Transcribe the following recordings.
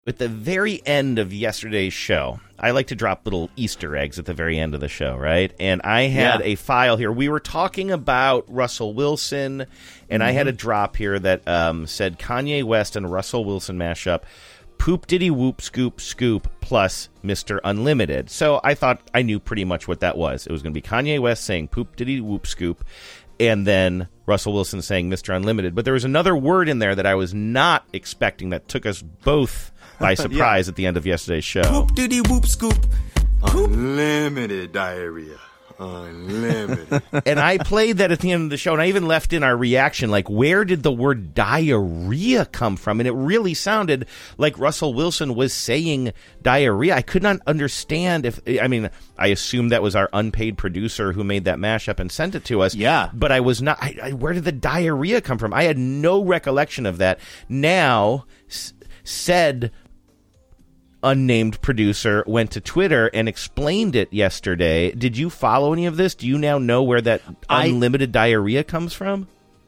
At the very end of yesterday's show, I like to drop little Easter eggs at the very end of the show, right? And I had a file here. We were talking about Russell Wilson, and I had a drop here that said Kanye West and Russell Wilson mashup, Poop Diddy Whoop Scoop Scoop plus Mr. Unlimited. So I thought I knew pretty much what that was. It was going to be Kanye West saying Poop Diddy Whoop Scoop, and then Russell Wilson saying Mr. Unlimited. But there was another word in there that I was not expecting that took us both by surprise at the end of yesterday's show. Poop diddy whoop scoop. Unlimited diarrhea. Unlimited. And I played that at the end of the show, and I even left in our reaction, like, where did the word diarrhea come from? And it really sounded like Russell Wilson was saying diarrhea. I could not understand I assumed that was our unpaid producer who made that mashup and sent it to us. Yeah. But I was not, where did the diarrhea come from? I had no recollection of that. Now, said unnamed producer went to Twitter and explained it yesterday. Did you follow any of this? Do you now know where that unlimited diarrhea comes from?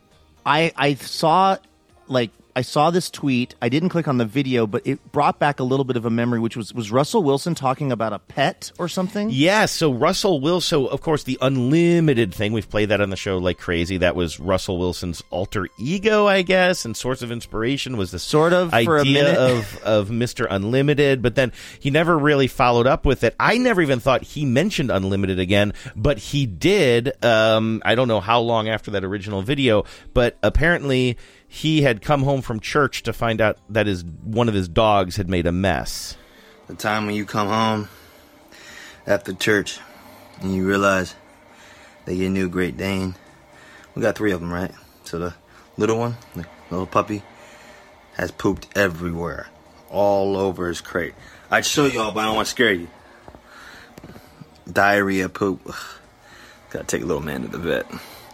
I saw this tweet. I didn't click on the video, but it brought back a little bit of a memory, which was Russell Wilson talking about a pet or something? Yeah, so Russell Wilson, of course, the unlimited thing, we've played that on the show like crazy. That was Russell Wilson's alter ego, I guess, and source of inspiration was the sort of idea for a minute of Mr. Unlimited, but then he never really followed up with it. I never even thought he mentioned Unlimited again, but he did. I don't know how long after that original video, but apparently he had come home from church to find out that one of his dogs had made a mess. The time when you come home after church and you realize that your new Great Dane, we got 3 of them, right? So the little one, the little puppy, has pooped everywhere, all over his crate. I'd show y'all, but I don't want to scare you. Diarrhea, poop. Ugh. Gotta take a little man to the vet.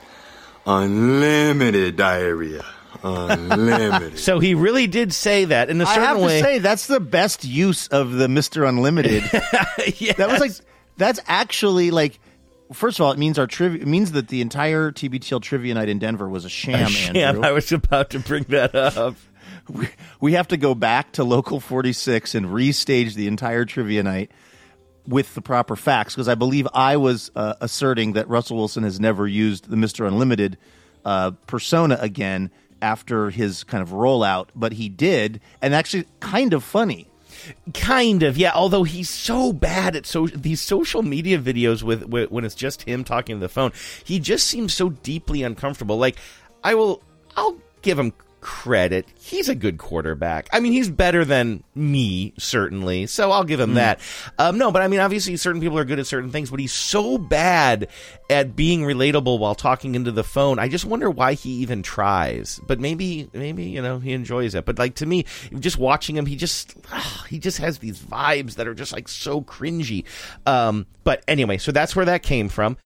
Unlimited diarrhea. Unlimited. So he really did say that in a certain way. I have to say, that's the best use of the Mr. Unlimited. Yes. That's actually like, first of all, it means it means that the entire TBTL trivia night in Denver was a sham, Andrew. I was about to bring that up. We have to go back to Local 46 and restage the entire trivia night with the proper facts, because I believe I was asserting that Russell Wilson has never used the Mr. Unlimited persona again after his kind of rollout, but he did, and actually kind of funny. Kind of, yeah, although he's so bad at these social media videos with when it's just him talking to the phone. He just seems so deeply uncomfortable. Like, I'll give him credit. He's a good quarterback. I mean, he's better than me, certainly, so I'll give him that. No, but I mean, obviously certain people are good at certain things, but he's so bad at being relatable while talking into the phone. I just wonder why he even tries. But maybe he enjoys it. But like, to me, just watching him, he just has these vibes that are just like so cringy. But anyway, so that's where that came from.